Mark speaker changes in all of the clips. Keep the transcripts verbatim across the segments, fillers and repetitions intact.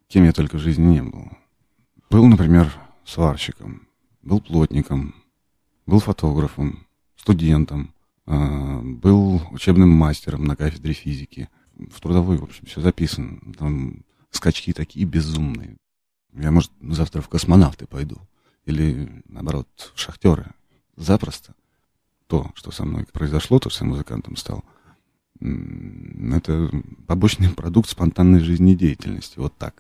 Speaker 1: кем я только в жизни не был. Был, например, сварщиком, был плотником, был фотографом, студентом, был учебным мастером на кафедре физики. В трудовой, в общем, все записано. Там скачки такие безумные. Я, может, завтра в космонавты пойду. Или, наоборот, в шахтеры. Запросто. То, что со мной произошло, то, что я музыкантом стал, это побочный продукт спонтанной жизнедеятельности. Вот так.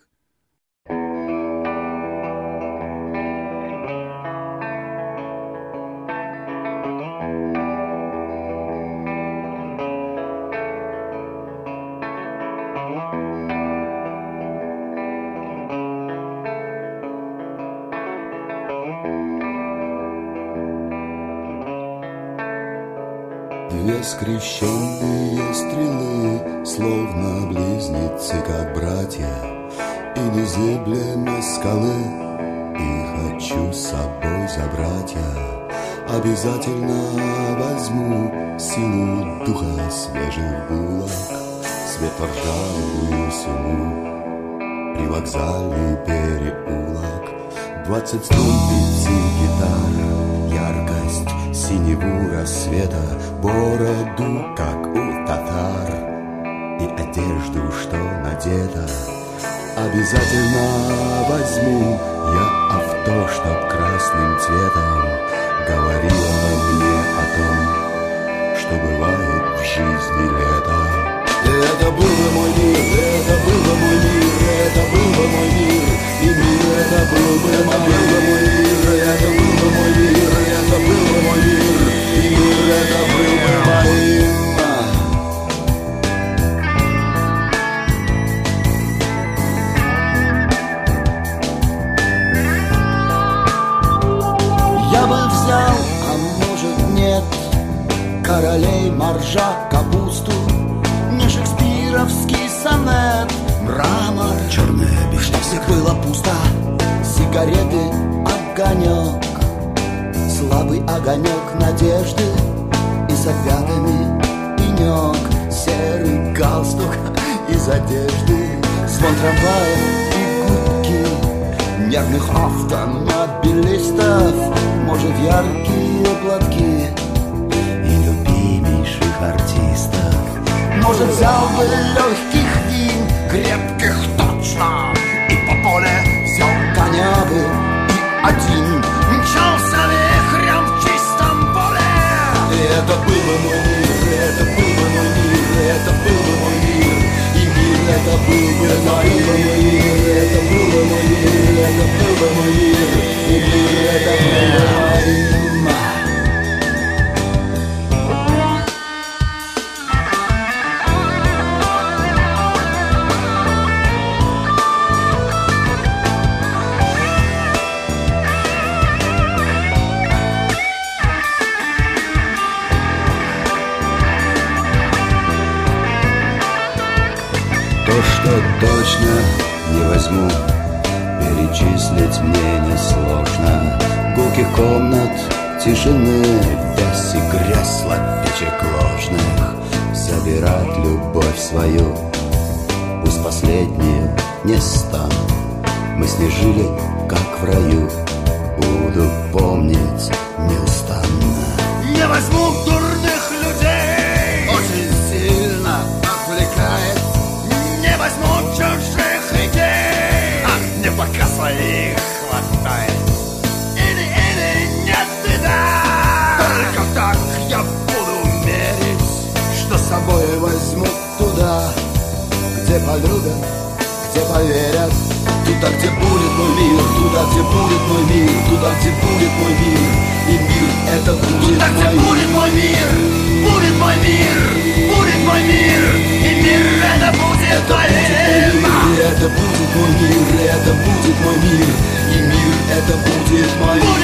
Speaker 2: Две скрещенные стрелы, словно близнецы, как братья, и незыблемой скалы, и хочу с собой забрать я. Обязательно возьму силу духа свежих булок, светло-ржавую сумму, привокзальный переулок, двадцать струн пяти гитар, яркость синеву рассвета, бороду, как у татар, и одежду, что надета. Обязательно возьму я авто, чтоб красным цветом говорила мне о том, что бывает в жизни лето. Это был бы мой мир, это был бы мой мир, это был бы мой мир, и мир это был бы, это был бы мой мир, это был бы мой мир, это был бы мой мир, и мир это был бы моим. Я бы взял, а может нет, королей, моржа, капусту, не шекспировский сонет, мрамор, черная бишня, где было пусто, сигареты, огонек, слабый огонек надежды, и за пятами пенек, серый галстук из одежды, звон трамвая и гудки нервных автомобилистов, может, яркие платки и любимейших артистов. Может, взял бы легких вин, крепких точно, и по поле взял коня бы, и один мчался вихрем в чистом поле. И это был бы мой мир, это был бы мой мир, это был бы мой мир, и мир это был бы мой мир, это был бы мой мир, это был бы мой мир, и мир это был бы мой. Точно не возьму, перечислить мне несложно. Гулких комнат, тишины, вязь и грязь слабичек ложных. Забирать любовь свою, пусть последнюю не стану. Мы с ней жили, как в раю, буду помнить неустанно. Не возьму дурных людей, очень сильно отвлекает. Не возьму чужих идей, ах, мне пока своих хватает. Или, или нет, и да. Только так я буду мерить, что с собой возьму туда, где полюбят, где поверят. Туда, где будет мой мир, туда, где будет мой мир, туда, где будет мой мир, и мир это будет туда, где мой будет мой мир, будет мой мир, будет мой мир, и мир это будет моим. Это будет мой мир, это будет мой мир, и мир это будет мой мир.